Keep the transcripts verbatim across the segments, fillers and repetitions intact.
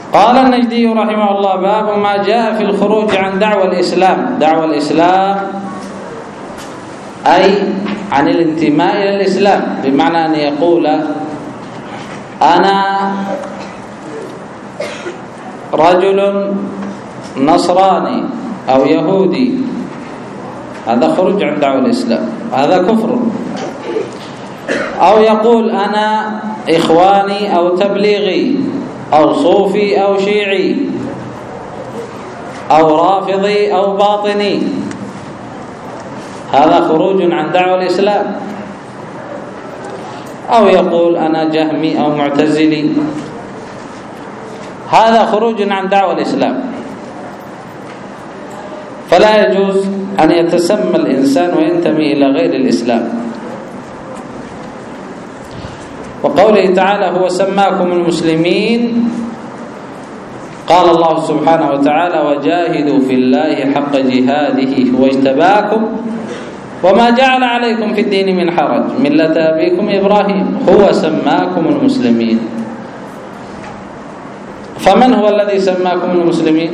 قال النجدي رحمه الله: باب ما جاء في الخروج عن دعوى الإسلام. دعوى الإسلام أي عن الانتماء إلى الإسلام، بمعنى أن يقول أنا رجل نصراني أو يهودي، هذا خروج عن دعوى الإسلام، هذا كفر. أو يقول أنا إخواني أو تبليغي أو صوفي أو شيعي أو رافضي أو باطني، هذا خروج عن دعوى الإسلام. أو يقول أنا جهمي أو معتزلي، هذا خروج عن دعوى الإسلام. فلا يجوز أن يتسمى الإنسان وينتمي إلى غير الإسلام. وقوله تعالى: هو سماكم المسلمين، قال الله سبحانه وتعالى: وجاهدوا في الله حق جهاده هو اجتباكم وما جعل عليكم في الدين من حرج ملة أبيكم إبراهيم هو سماكم المسلمين. فمن هو الذي سماكم المسلمين؟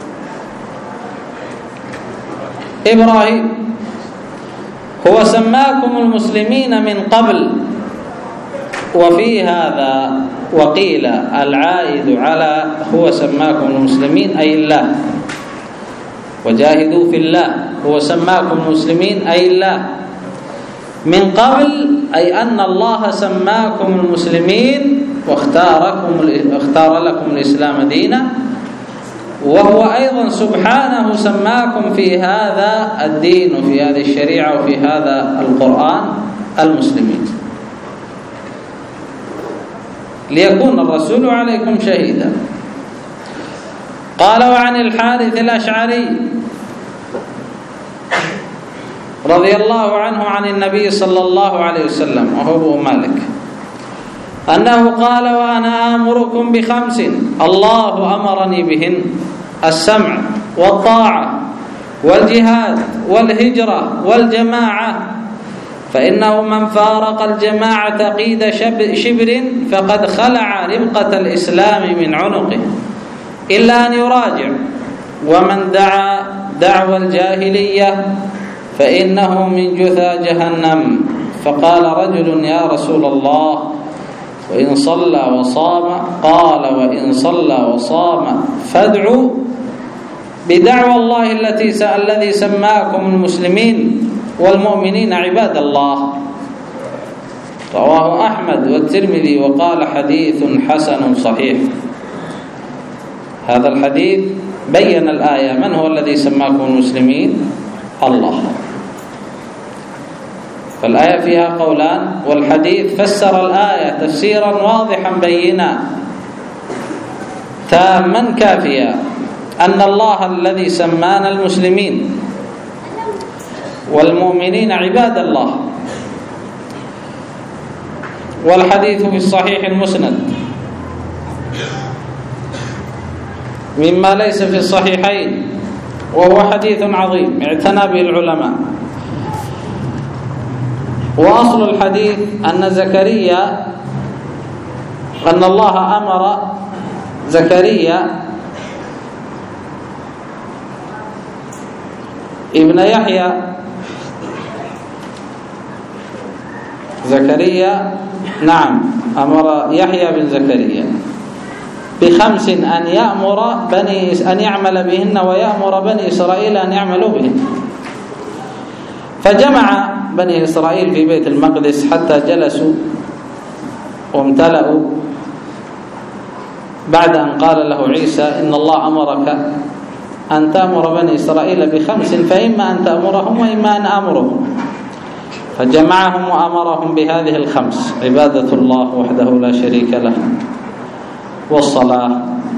إبراهيم. هو سماكم المسلمين من قبل. وفي هذا وقيل العائد على هو سماكم المسلمين أي الله، وجاهدوا في الله هو سماكم المسلمين أي الله من قبل، أي أن الله سماكم المسلمين واختاركم اختار لكم الإسلام دينا، وهو أيضا سبحانه سماكم في هذا الدين وفي هذه الشريعة وفي هذا القرآن المسلمين، ليكون الرسول عليكم شهيدا. قال: وعن الحارث الأشعري رضي الله عنه عن النبي صلى الله عليه وسلم، وهو أبو مالك، أنه قال: وأنا آمركم بخمس الله أمرني بهن: السمع والطاعة والجهاد والهجرة والجماعة، فإنه من فارق الجماعة قيد شبر فقد خلع ربقة الإسلام من عنقه إلا أن يراجع، ومن دعا دعوى الجاهلية فإنه من جثى جهنم. فقال رجل: يا رسول الله، وإن صلى وصام؟ قال: وإن صلى وصام فادعوا بدعوى الله التي الذي سماكم المسلمين والمؤمنين عباد الله. رواه أحمد والترمذي وقال: حديث حسن صحيح. هذا الحديث بين الآية: من هو الذي سماكم المسلمين؟ الله. فالآية فيها قولان، والحديث فسر الآية تفسيرا واضحا بينا تاما كافيا، أن الله الذي سمانا المسلمين والمؤمنين عباد الله. والحديث في الصحيح المسند مما ليس في الصحيحين، وهو حديث عظيم اعتنى به العلماء. وأصل الحديث أن زكريا أن الله أمر زكريا ابن يحيى زكريا نعم أمر يحيى بن زكريا بخمس أن يأمر بني أن يعمل بهن ويأمر بني إسرائيل أن يعملوا بهن. فجمع بني إسرائيل في بيت المقدس حتى جلسوا وامتلأوا، بعد أن قال له عيسى: إن الله أمرك أن تأمر بني إسرائيل بخمس، فإما أن تأمرهم وإما أن أمرهم. فجمعهم وأمرهم بهذه الخمس: عبادة الله وحده لا شريك له، والصلاة،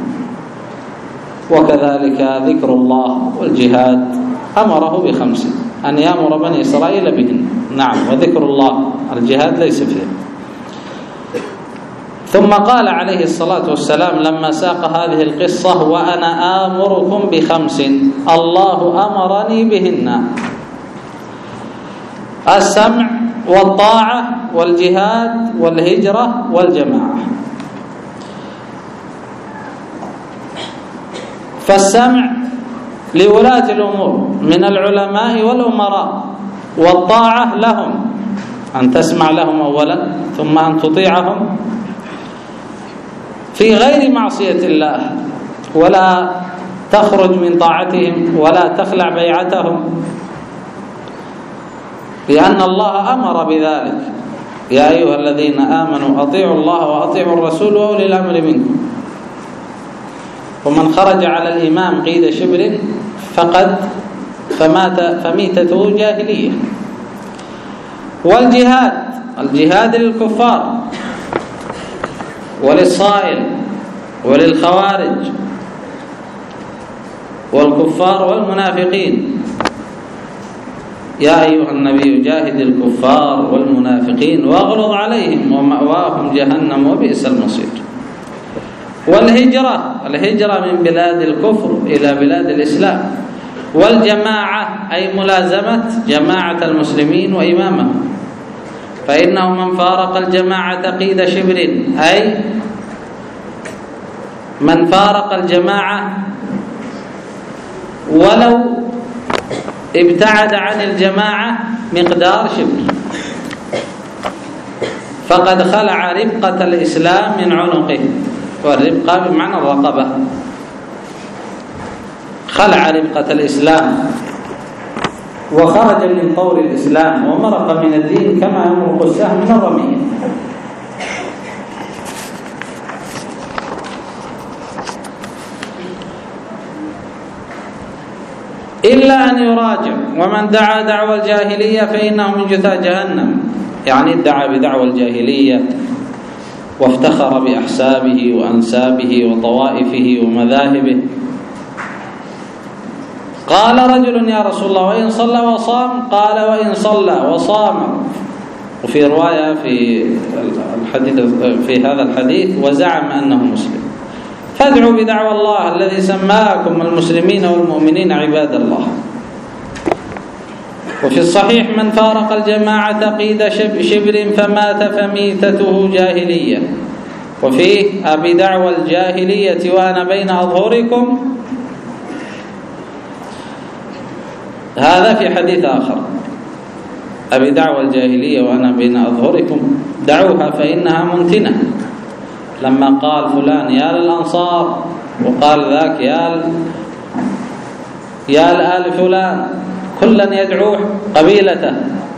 وكذلك ذكر الله، والجهاد. أمره بخمس أن يأمر بني إسرائيل بهن، نعم، وذكر الله، الجهاد ليس فيه. ثم قال عليه الصلاة والسلام لما ساق هذه القصة: وأنا آمركم بخمس الله أمرني بهن: السمع والطاعة والجهاد والهجرة والجماعة. فالسمع لولاة الأمور من العلماء والأمراء والطاعة لهم، أن تسمع لهم أولا ثم أن تطيعهم في غير معصية الله، ولا تخرج من طاعتهم ولا تخلع بيعتهم، لأن الله أمر بذلك: يا أيها الذين آمنوا أطيعوا الله وأطيعوا الرسول وأولي الأمر منكم. ومن خرج على الإمام قيد شبر فقد فمات فميتته جاهلية. والجهاد، الجهاد للكفار وللصائل وللخوارج والكفار والمنافقين. يا أيها النبي جاهد الكفار والمنافقين واغلظ عليهم ومأواهم جهنم وبئس المصير. والهجرة، الهجرة من بلاد الكفر إلى بلاد الإسلام. والجماعة أي ملازمة جماعة المسلمين وإمامهم، فإنه من فارق الجماعة قيد شبر، أي من فارق الجماعة ولو ابتعد عن الجماعة مقدار شبر فقد خلع ربقة الإسلام من عنقه. والربقة بمعنى الرقبة، خلع ربقة الإسلام وخرج من طور الإسلام ومرق من الدين كما يمرق السهم من الرمية. إلا أن يراجع. ومن دعا دعوى الجاهلية فإنه من جثى جهنم، يعني ادعى بدعوى الجاهلية وافتخر بأحسابه وأنسابه وطوائفه ومذاهبه. قال رجل: يا رسول الله، وإن صلى وصام؟ قال: وإن صلى وصام. وفي رواية في الحديث في هذا الحديث: وزعم أنه مسلم. فادعوا بدعوى الله الذي سماكم المسلمين والمؤمنين عباد الله. وفي الصحيح: من فارق الجماعة قيد شبر فمات فميتته جاهلية. وفيه: أبي دعوى الجاهلية وأنا بين أظهركم. هذا في حديث آخر: أبي دعوى الجاهلية وأنا بين أظهركم دعوها فإنها منتنة. لما قال فلان يا للأنصار وقال ذاك يا يا لآل فلان كلا يدعوه قبيلته،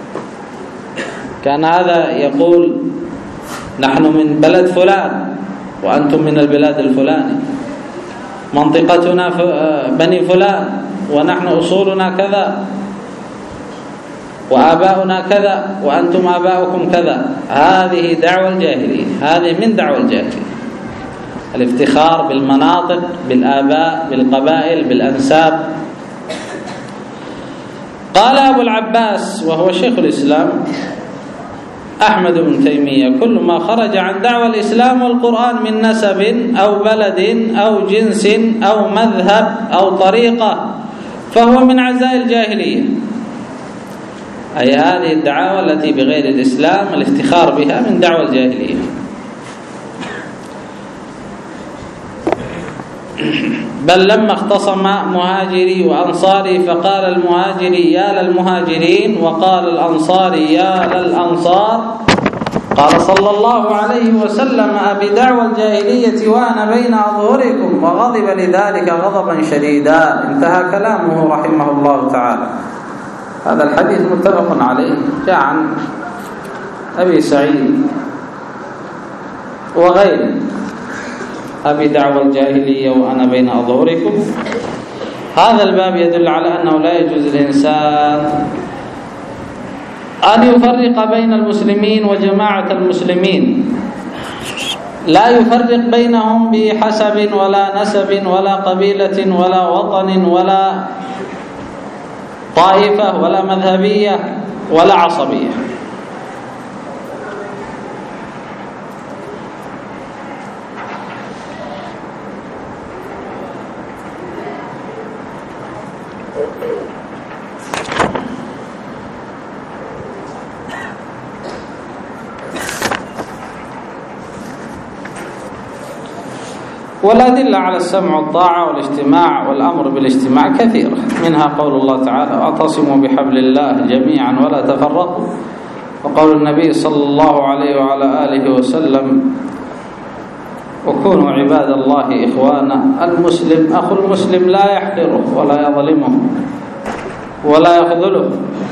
كان هذا يقول: نحن من بلد فلان وأنتم من البلاد الفلاني، منطقتنا بني فلان ونحن أصولنا كذا وآباؤنا كذا وأنتم آباؤكم كذا. هذه دعوة الجاهلية، هذه من دعوة الجاهلية، الافتخار بالمناطق، بالآباء، بالقبائل، بالأنساب. قال أبو العباس وهو شيخ الإسلام أحمد بن تيمية: كل ما خرج عن دعوى الإسلام والقرآن من نسب أو بلد أو جنس أو مذهب أو طريقة فهو من عزاء الجاهلية، أي هذه الدعاوى التي بغير الإسلام الافتخار بها من دعوى الجاهلية. بل لما اختصم مهاجري وأنصاري فقال المهاجري يا للمهاجرين وقال الأنصاري يا للأنصار، قال صلى الله عليه وسلم: أبي دعوى الجاهلية وأنا بين أظهركم، وغضب لذلك غضبا شديدا. انتهى كلامه رحمه الله تعالى. هذا الحديث متفق عليه، جاء عن أبي سعيد وغيره: أبي دعوى الجاهلية وأنا بين أظهركم. هذا الباب يدل على أنه لا يجوز للإنسان أن يفرق بين المسلمين وجماعة المسلمين، لا يفرق بينهم بحسب ولا نسب ولا قبيلة ولا وطن ولا طائفة ولا مذهبية ولا عصبية. والأدلة على السمع والطاعة والاجتماع والأمر بالاجتماع كثيرة، منها قول الله تعالى: واعتصموا بحبل الله جميعا ولا تفرقوا، وقول النبي صلى الله عليه وعلى آله وسلم: وكونوا عباد الله إخوانا. المسلم أخو المسلم لا يحقره ولا يظلمه ولا يخذله.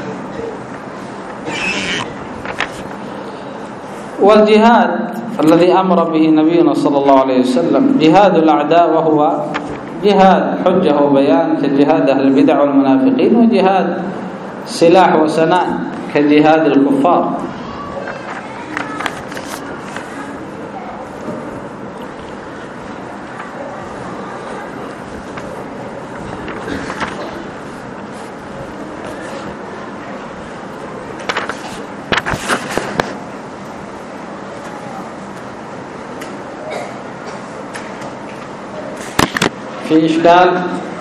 والجهاد الذي أمر به نبينا صلى الله عليه وسلم جهاد الأعداء، وهو جهاد حجة وبيان كجهاد أهل البدع والمنافقين، وجهاد سلاح وسنان كجهاد الكفار. في إشكال؟